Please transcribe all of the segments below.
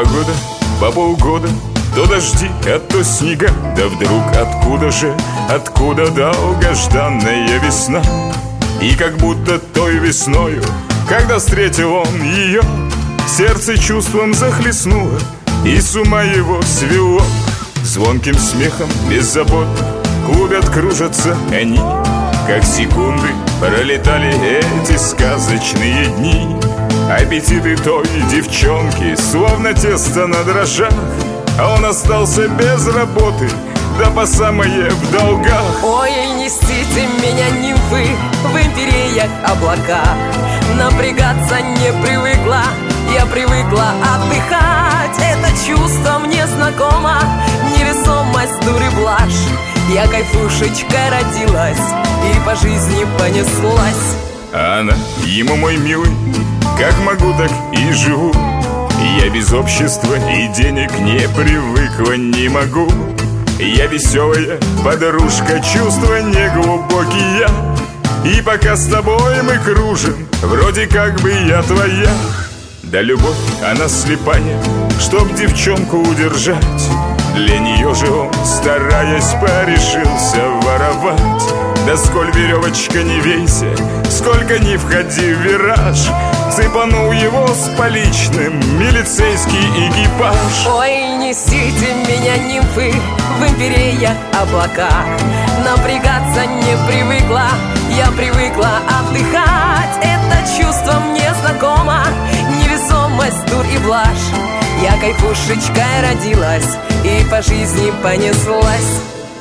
Непогода по полгода, то дожди, а то снега. Да вдруг откуда долгожданная весна? И как будто той весною, когда встретил он ее, сердце чувством захлестнуло, и с ума его свело. Звонким смехом беззаботно клубят, кружатся они, как секунды пролетали эти сказочные дни. Аппетиты той девчонки словно тесто на дрожжах, а он остался без работы, да по самое в долгах. Ой, несите меня, нимфы, в империях облаках. Напрягаться не привыкла, я привыкла отдыхать. Это чувство мне знакомо, невесомость, дурь и блажь. Я кайфушечкой родилась и по жизни понеслась. А она ему: мой милый, как могу, так и живу. Я без общества и денег не привыкла, не могу. Я веселая подружка, чувства неглубокие. И пока с тобой мы кружим, вроде как бы я твоя. Да любовь, она слепая, чтоб девчонку удержать. Для нее же он, стараясь, порешился воровать. Да сколь веревочка не вейся, сколько ни входи в вираж, цепанул его с поличным милицейский экипаж. Ой, несите меня, нимфы, в империях облаках. Напрягаться не привыкла, я привыкла отдыхать. Это чувство мне знакомо, невесомость, дурь и блажь. Я кайфушечкой родилась и по жизни понеслась.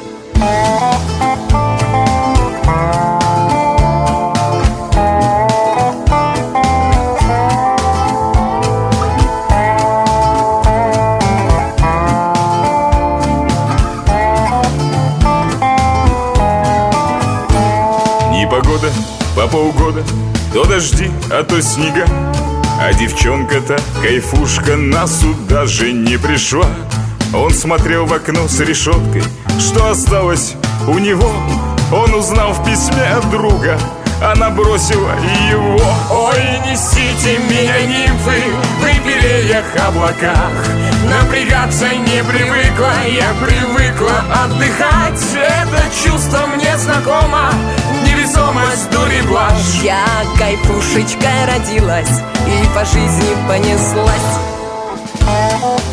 Непогода по полгода, то дожди, а то снега. А девчонка-то, кайфушка, на суд даже не пришла. Он смотрел в окно с решеткой, что осталось у него. Он узнал в письме от друга, она бросила его. Ой, несите меня, нимфы, в империях облаках. Напрягаться не привыкла, я привыкла отдыхать. Это чувство мне знакомо, невесомость, дурь и блажь. Я кайфушечкой родилась и по жизни понеслась.